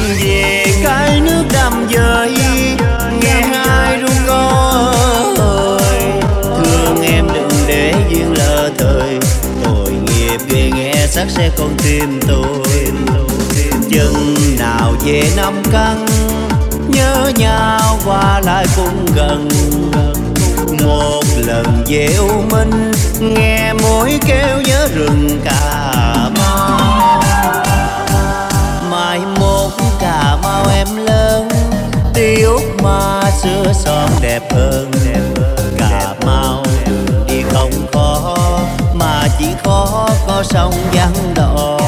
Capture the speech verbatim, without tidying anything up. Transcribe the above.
về cái nước đầm dơi, nghe hai ru coi. Thương em đừng để duyên lỡ thời, tội nghiệp ghê nghe sắc xe con tim tôi. Chừng nào về năm căn, nhớ nhau qua lại cũng gần. Một lần về U Minh, nghe mối kêu nhớ rừng Cà Mau. Mai mốt Cà Mau em lớn, đi Úc mà xưa son đẹp hơn. Cà Mau đi không khó, mà chỉ khó có sông vắng đò.